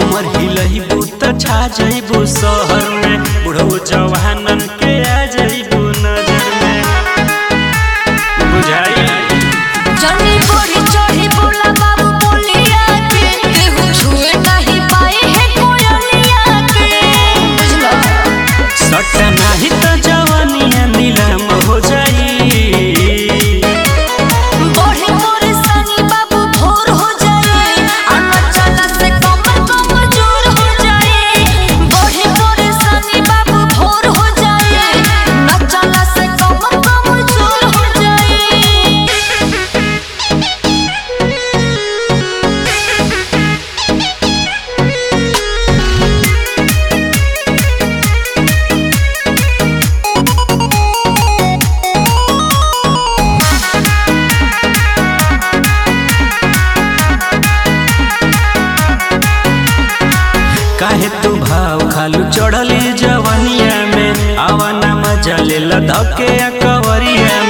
कमर हिलइबू त छा जइबू शहर में, बुढ़ऊ जवानन के आ जइबू नजर में। बुझाई जनी बढ़ी चढ़ी बोला बाबू बोलिया के, केहू छुए नहीं पाए है कोयलिया के। बुझलो सट नाही त जवानिया नीलम हो जाई। बढ़े परेशानी बाबू भोर हो जाए, आना चला से कमर कमजोर हो जाए। बढ़े परेशानी बाबू भोर हो जाए, ना चला से कमर कमजोर हो जाए। काहे तू भाव खालू चढ़ली जवनिया में, आवाना मजा ले धके कवरिया